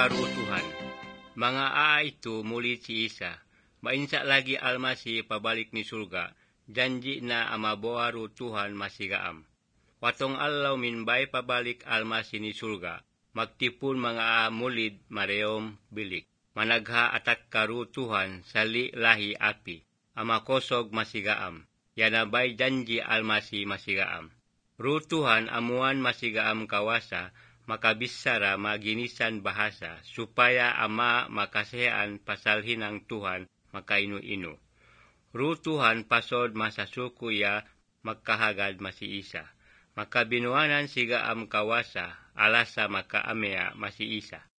karutuhan. Mga ito muli si Isa. Mainsa lagi almasi pabalik ni surga. Janji na amabuha rutuhan masigaam. Watong alaw minbay pabalik almasi ni surga. Magtipon mga mulid mareyom bilik. Managha atak karutuhan sali lahi api. Amakosog masigaam. Yanabay janji almasi masigaam. Rutuhan amuan masigaam kawasa. Makabisara maginisan bahasa, supaya ama makasehan pasalhin ng Tuhan makainu-inu. Rutuhan pasod masasukuya magkahagad masiisa. Makabinuanan siga am kawasa, alasa makaamea masiisa.